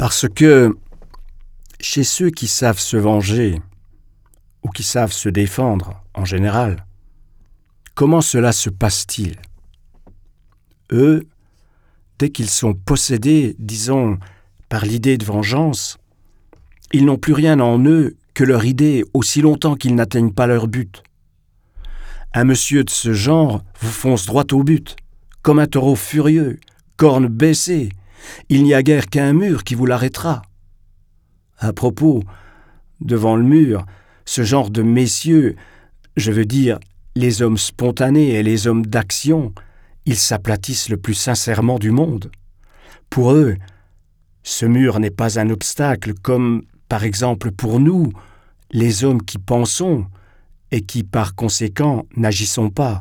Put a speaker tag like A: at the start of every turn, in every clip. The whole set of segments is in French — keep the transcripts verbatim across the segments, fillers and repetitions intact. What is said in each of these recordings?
A: Parce que chez ceux qui savent se venger ou qui savent se défendre en général, comment cela se passe-t-il? Eux, dès qu'ils sont possédés, disons, par l'idée de vengeance, ils n'ont plus rien en eux que leur idée aussi longtemps qu'ils n'atteignent pas leur but. Un monsieur de ce genre vous fonce droit au but, comme un taureau furieux, cornes baissées. Il n'y a guère qu'un mur qui vous l'arrêtera. À propos, devant le mur, ce genre de messieurs, je veux dire les hommes spontanés et les hommes d'action, ils s'aplatissent le plus sincèrement du monde. Pour eux, ce mur n'est pas un obstacle comme, par exemple, pour nous, les hommes qui pensons et qui, par conséquent, n'agissons pas.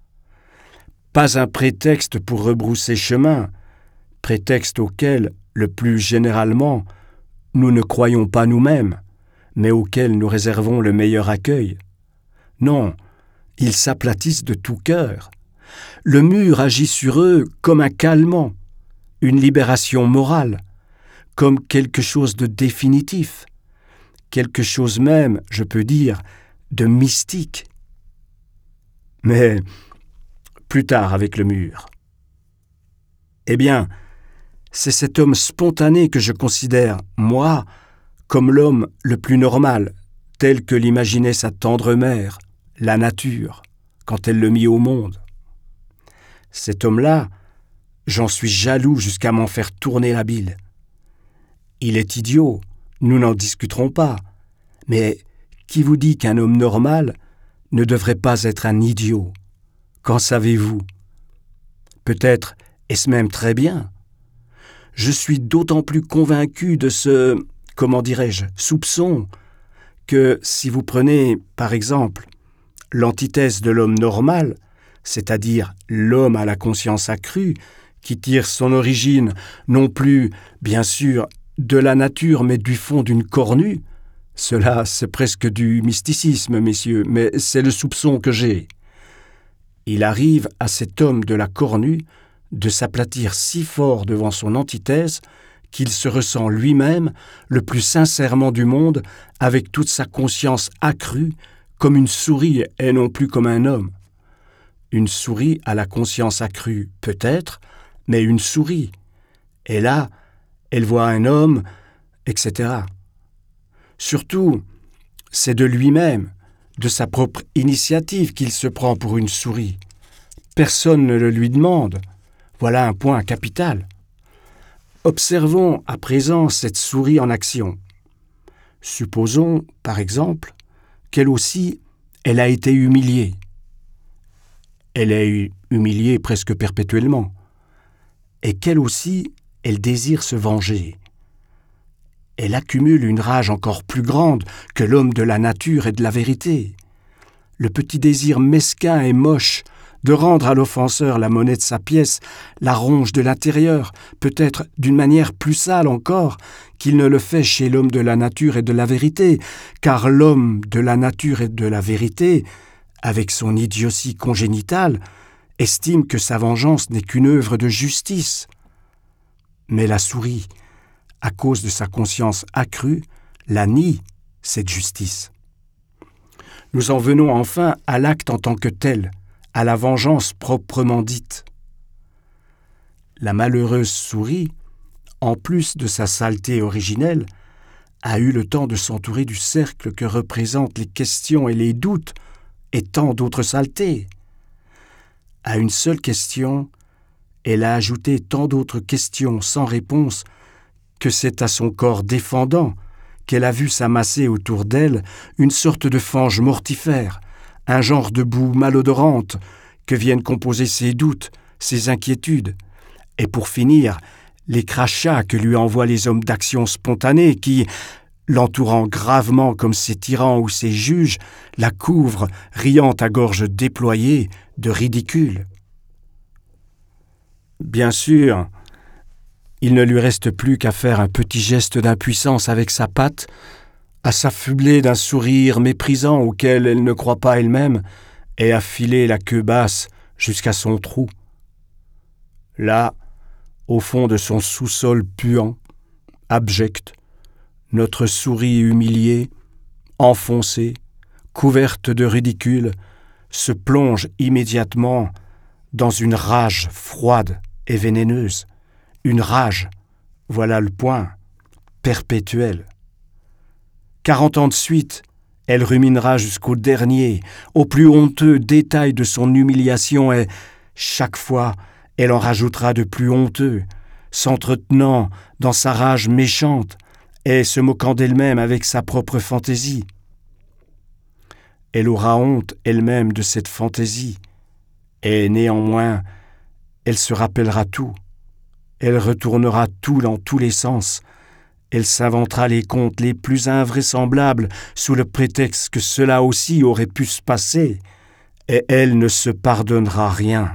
A: Pas un prétexte pour rebrousser chemin, prétexte auquel, le plus généralement, nous ne croyons pas nous-mêmes, mais auquel nous réservons le meilleur accueil. Non, ils s'aplatissent de tout cœur. Le mur agit sur eux comme un calmant, une libération morale, comme quelque chose de définitif, quelque chose même, je peux dire, de mystique. Mais plus tard avec le mur. Eh bien, c'est cet homme spontané que je considère, moi, comme l'homme le plus normal, tel que l'imaginait sa tendre mère, la nature, quand elle le mit au monde. Cet homme-là, j'en suis jaloux jusqu'à m'en faire tourner la bile. Il est idiot, nous n'en discuterons pas, mais qui vous dit qu'un homme normal ne devrait pas être un idiot? Qu'en savez-vous? Peut-être est-ce même très bien. Je suis d'autant plus convaincu de ce, comment dirais-je, soupçon, que si vous prenez, par exemple, l'antithèse de l'homme normal, c'est-à-dire l'homme à la conscience accrue, qui tire son origine non plus, bien sûr, de la nature, mais du fond d'une cornue, cela, c'est presque du mysticisme, messieurs, mais c'est le soupçon que j'ai. Il arrive à cet homme de la cornue de s'aplatir si fort devant son antithèse qu'il se ressent lui-même le plus sincèrement du monde avec toute sa conscience accrue comme une souris et non plus comme un homme. Une souris à la conscience accrue, peut-être, mais une souris. Et là, elle voit un homme, et cetera. Surtout, c'est de lui-même, de sa propre initiative qu'il se prend pour une souris. Personne ne le lui demande. Voilà un point capital. Observons à présent cette souris en action. Supposons, par exemple, qu'elle aussi, elle a été humiliée. Elle est humiliée presque perpétuellement. Et qu'elle aussi, elle désire se venger. Elle accumule une rage encore plus grande que l'homme de la nature et de la vérité. Le petit désir mesquin et moche de rendre à l'offenseur la monnaie de sa pièce, la ronge de l'intérieur, peut-être d'une manière plus sale encore qu'il ne le fait chez l'homme de la nature et de la vérité, car l'homme de la nature et de la vérité, avec son idiotie congénitale, estime que sa vengeance n'est qu'une œuvre de justice. Mais la souris, à cause de sa conscience accrue, la nie, cette justice. Nous en venons enfin à l'acte en tant que tel, à la vengeance proprement dite. La malheureuse souris, en plus de sa saleté originelle, a eu le temps de s'entourer du cercle que représentent les questions et les doutes et tant d'autres saletés. À une seule question, elle a ajouté tant d'autres questions sans réponse que c'est à son corps défendant qu'elle a vu s'amasser autour d'elle une sorte de fange mortifère, un genre de boue malodorante que viennent composer ses doutes, ses inquiétudes, et pour finir, les crachats que lui envoient les hommes d'action spontanée qui, l'entourant gravement comme ses tyrans ou ses juges, la couvrent, riant à gorge déployée, de ridicule. Bien sûr, il ne lui reste plus qu'à faire un petit geste d'impuissance avec sa patte, à s'affubler d'un sourire méprisant auquel elle ne croit pas elle-même, et à filer la queue basse jusqu'à son trou. Là, au fond de son sous-sol puant, abjecte, notre souris humiliée, enfoncée, couverte de ridicule, se plonge immédiatement dans une rage froide et vénéneuse, une rage, voilà le point, perpétuelle. Quarante ans de suite, elle ruminera jusqu'au dernier, au plus honteux détail de son humiliation et, chaque fois, elle en rajoutera de plus honteux, s'entretenant dans sa rage méchante et se moquant d'elle-même avec sa propre fantaisie. Elle aura honte elle-même de cette fantaisie, et néanmoins, elle se rappellera tout. Elle retournera tout dans tous les sens. Elle s'inventera les contes les plus invraisemblables sous le prétexte que cela aussi aurait pu se passer, et elle ne se pardonnera rien.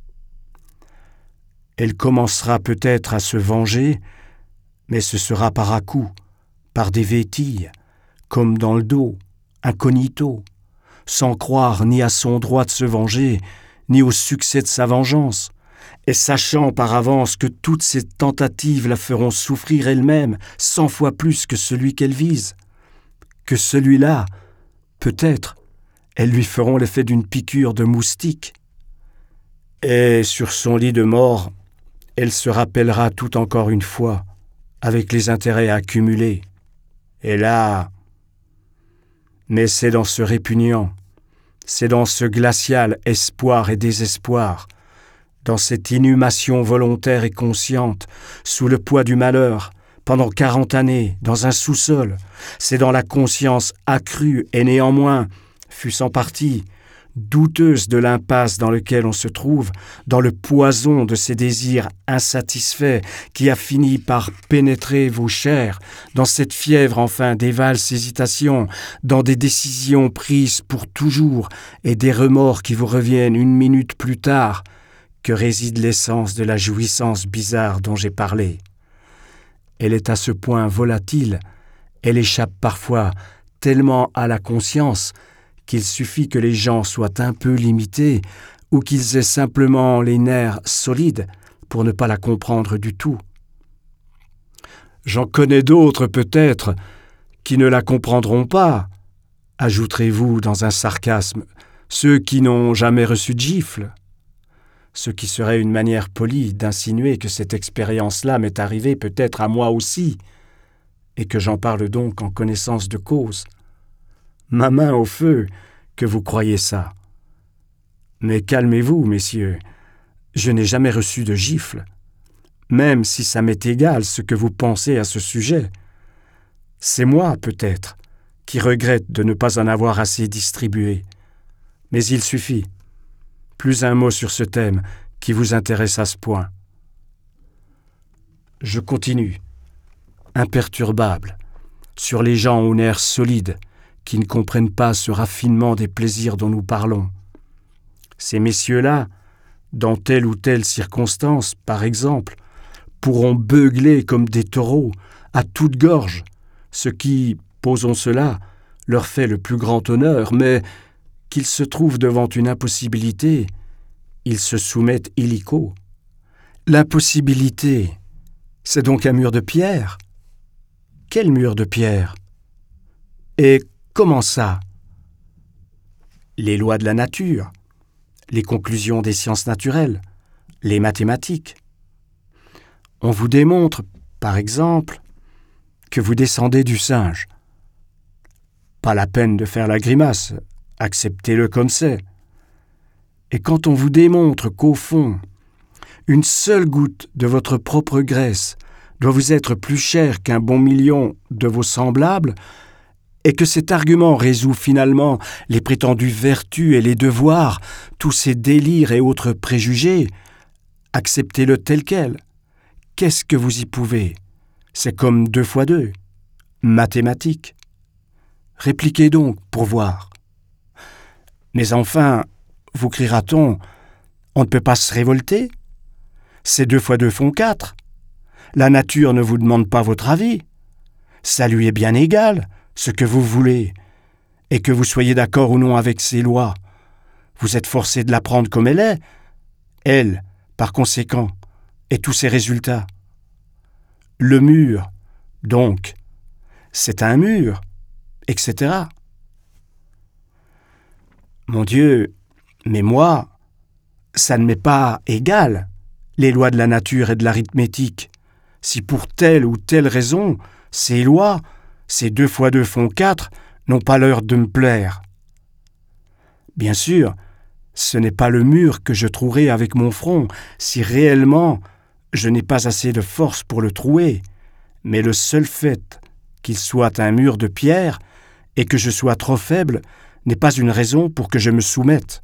A: Elle commencera peut-être à se venger, mais ce sera par à-coups, par des vétilles, comme dans le dos, incognito, sans croire ni à son droit de se venger, ni au succès de sa vengeance, et sachant par avance que toutes ces tentatives la feront souffrir elle-même cent fois plus que celui qu'elle vise, que celui-là, peut-être, elles lui feront l'effet d'une piqûre de moustique. Et sur son lit de mort, elle se rappellera tout encore une fois, avec les intérêts accumulés. Et là, mais c'est dans ce répugnant, c'est dans ce glacial espoir et désespoir, dans cette inhumation volontaire et consciente, sous le poids du malheur, pendant quarante années, dans un sous-sol, c'est dans la conscience accrue et néanmoins, fût-ce en partie, douteuse de l'impasse dans laquelle on se trouve, dans le poison de ces désirs insatisfaits qui a fini par pénétrer vos chairs, dans cette fièvre enfin des valses hésitations, dans des décisions prises pour toujours et des remords qui vous reviennent une minute plus tard, que réside l'essence de la jouissance bizarre dont j'ai parlé. Elle est à ce point volatile, elle échappe parfois tellement à la conscience qu'il suffit que les gens soient un peu limités ou qu'ils aient simplement les nerfs solides pour ne pas la comprendre du tout. J'en connais d'autres peut-être qui ne la comprendront pas, ajouterez-vous dans un sarcasme, ceux qui n'ont jamais reçu de gifle. Ce qui serait une manière polie d'insinuer que cette expérience-là m'est arrivée peut-être à moi aussi, et que j'en parle donc en connaissance de cause. Ma main au feu, que vous croyez ça. Mais calmez-vous, messieurs, je n'ai jamais reçu de gifle, même si ça m'est égal ce que vous pensez à ce sujet. C'est moi, peut-être, qui regrette de ne pas en avoir assez distribué. Mais il suffit. Plus un mot sur ce thème qui vous intéresse à ce point. Je continue, imperturbable, sur les gens aux nerfs solides qui ne comprennent pas ce raffinement des plaisirs dont nous parlons. Ces messieurs-là, dans telle ou telle circonstance, par exemple, pourront beugler comme des taureaux, à toute gorge, ce qui, posons cela, leur fait le plus grand honneur, mais qu'ils se trouvent devant une impossibilité, ils se soumettent illico. L'impossibilité, c'est donc un mur de pierre. Quel mur de pierre? Et comment ça? Les lois de la nature, les conclusions des sciences naturelles, les mathématiques. On vous démontre, par exemple, que vous descendez du singe. Pas la peine de faire la grimace, acceptez-le comme c'est. Et quand on vous démontre qu'au fond, une seule goutte de votre propre graisse doit vous être plus chère qu'un bon million de vos semblables, et que cet argument résout finalement les prétendues vertus et les devoirs, tous ces délires et autres préjugés, acceptez-le tel quel. Qu'est-ce que vous y pouvez? C'est comme deux fois deux, mathématiques. Répliquez donc pour voir. Mais enfin, vous criera-t-on, on ne peut pas se révolter? Ces deux fois deux font quatre. La nature ne vous demande pas votre avis. Ça lui est bien égal, ce que vous voulez, et que vous soyez d'accord ou non avec ses lois. Vous êtes forcé de la prendre comme elle est, elle, par conséquent, et tous ses résultats. Le mur, Donc, c'est un mur, et cetera. Mon Dieu, mais moi, ça ne m'est pas égal, les lois de la nature et de l'arithmétique. Si pour telle ou telle raison, ces lois, ces deux fois deux font quatre, n'ont pas l'heure de me plaire. Bien sûr, ce n'est pas le mur que je trouerai avec mon front, si réellement je n'ai pas assez de force pour le trouer, mais le seul fait qu'il soit un mur de pierre et que je sois trop faible n'est pas une raison pour que je me soumette.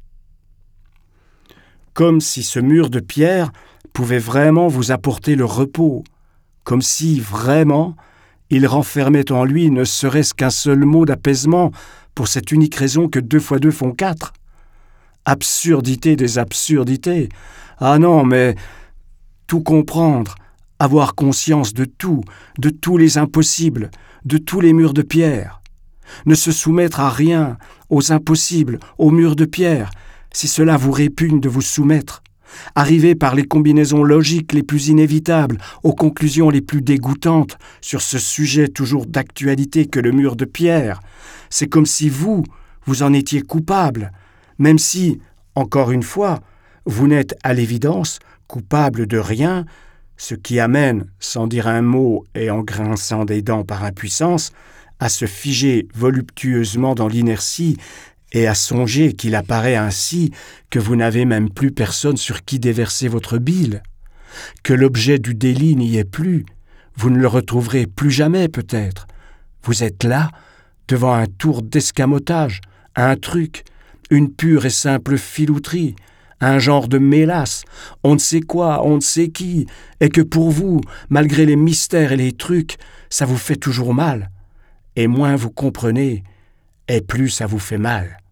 A: Comme si ce mur de pierre pouvait vraiment vous apporter le repos, comme si, vraiment, il renfermait en lui ne serait-ce qu'un seul mot d'apaisement pour cette unique raison que deux fois deux font quatre. Absurdité des absurdités. Ah non, mais tout comprendre, avoir conscience de tout, de tous les impossibles, de tous les murs de pierre. Ne se soumettre à rien, aux impossibles, aux murs de pierre, si cela vous répugne de vous soumettre. Arriver par les combinaisons logiques les plus inévitables aux conclusions les plus dégoûtantes sur ce sujet toujours d'actualité que le mur de pierre, c'est comme si vous, vous en étiez coupable, même si, encore une fois, vous n'êtes à l'évidence coupable de rien, ce qui amène, sans dire un mot et en grinçant des dents par impuissance, à se figer voluptueusement dans l'inertie et à songer qu'il apparaît ainsi que vous n'avez même plus personne sur qui déverser votre bile, que l'objet du délit n'y est plus, vous ne le retrouverez plus jamais peut-être. Vous êtes là, devant un tour d'escamotage, un truc, une pure et simple filouterie, un genre de mélasse, on ne sait quoi, on ne sait qui, et que pour vous, malgré les mystères et les trucs, ça vous fait toujours mal. Et moins vous comprenez, et plus ça vous fait mal.